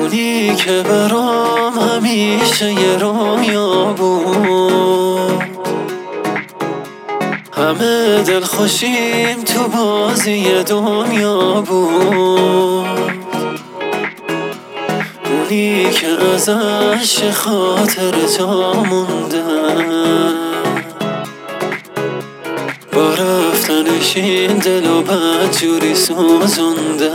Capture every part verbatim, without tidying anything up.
اونی که برام همیشه یه رویا بود، همه دل خوشیم تو بازی دنیا بود. اونی که ازش خاطر جا مونده، با رفتنش این دلو بدجوری سوزونده.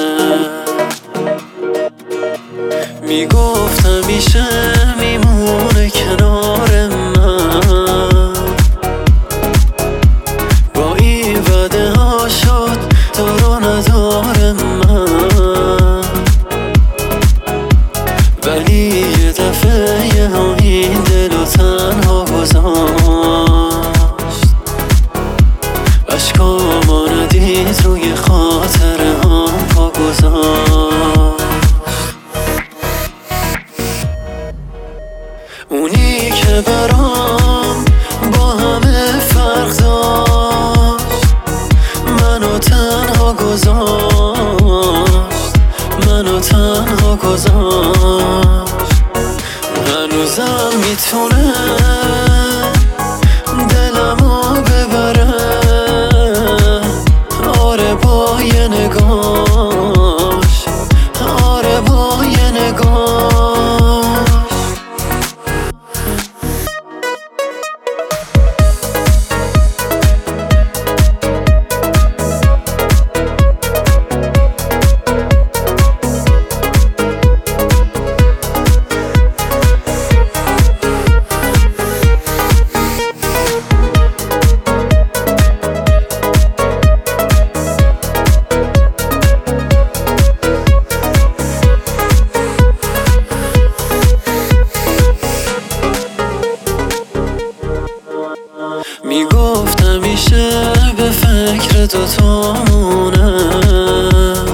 میگفت همیشه میمونه کنار من، با این وعده ها شد دارو نداره من، ولی یه دفعه یه هم این دلو تنها گذاشت. اشکامو ندید روی خاطره هم پا گذاشت. اونی که برام با همه فرق داشت، منو تنها گذاشت، منو تنها گذاشت. هنوزم میتونه دلمو ببره، آره با یه نگاش، آره با یه نگاش. میگفت همیشه به فکر دوتامونم،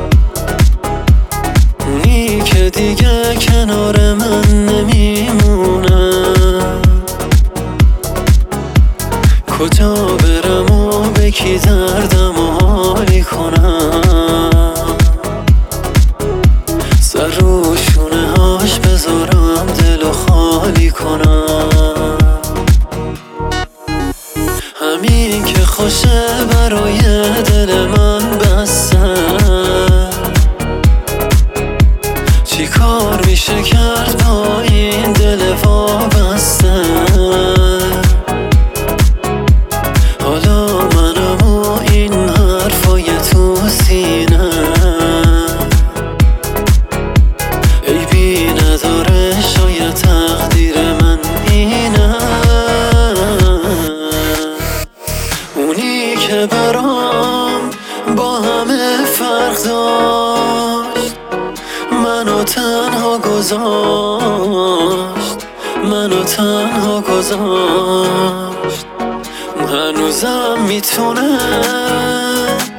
اونی که دیگه کنار من نمیمونه. کجا برم و به کی دردم و حالی کنم، سر رو شونه هاش بذارم دل و خالی کنم. همین که خوشه برای دل من بسته، چی کار میشه کرد با این دل وابسته. حالا منم و این حرفای تو سینه، عیبی نداره شاید تقدیر من اینه. اونی که برام با همه فرق داشت، منو تنها گذاشت، منو تنها گذاشت. هنوزم میتونه